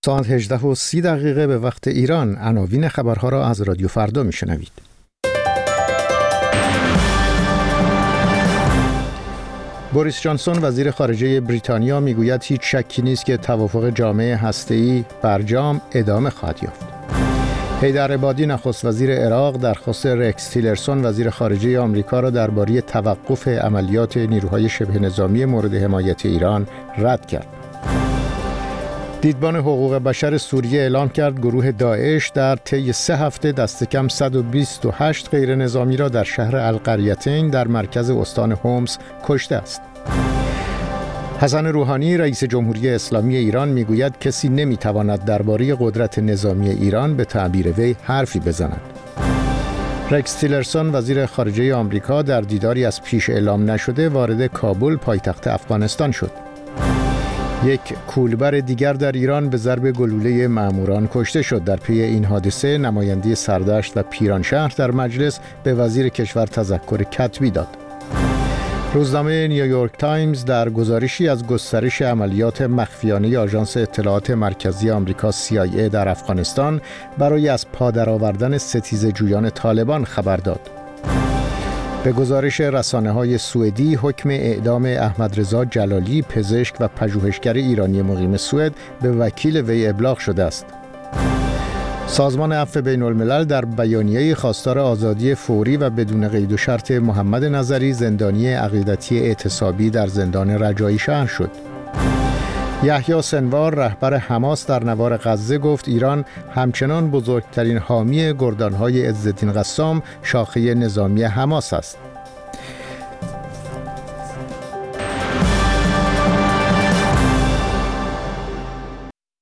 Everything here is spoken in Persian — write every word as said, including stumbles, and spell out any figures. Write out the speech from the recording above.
ساعت هجده و سی دقیقه به وقت ایران. عناوین خبرها را از رادیو فردا میشنوید. بوریس جانسون وزیر خارجه بریتانیا میگوید هیچ شکی نیست که توافق جامعه هسته‌ای برجام ادامه خواهد یافت. حیدر عبادی نخست وزیر عراق درخواست رکس تیلرسون وزیر خارجه آمریکا را درباره توقف عملیات نیروهای شبه نظامی مورد حمایت ایران رد کرد. دیدبان حقوق بشر سوریه اعلام کرد گروه داعش در طی سه هفته دست کم صد و بیست و هشت غیر نظامی را در شهر القریتین در مرکز استان هومس کشته است. حسن روحانی رئیس جمهوری اسلامی ایران میگوید کسی نمیتواند درباره قدرت نظامی ایران به تعبیر وی حرفی بزند. رکس تیلرسون وزیر خارجه آمریکا در دیداری از پیش اعلام نشده وارد کابل پایتخت افغانستان شد. یک کولبر دیگر در ایران به ضرب گلوله ماموران کشته شد. در پی این حادثه نماینده سردشت و پیرانشهر در مجلس به وزیر کشور تذکر کتبی داد. روزنامه نیویورک تایمز در گزارشی از گسترش عملیات مخفیانه آژانس اطلاعات مرکزی آمریکا سی آی ای در افغانستان برای از پا درآوردن ستیزه‌جویان طالبان خبر داد. به گزارش رسانه‌های سوئدی حکم اعدام احمدرضا جلالی پزشک و پژوهشگر ایرانی مقیم سوئد به وکیل وی ابلاغ شده است. سازمان عفو بین‌الملل در بیانیه‌ای خواستار آزادی فوری و بدون قید و شرط محمد نظری زندانی عقیدتی اعتصابی در زندان رجایی شهر شد. یحیی سنوار رهبر حماس در نوار غزه گفت ایران همچنان بزرگترین حامی گردان‌های عزالدین قسام شاخه نظامی حماس است.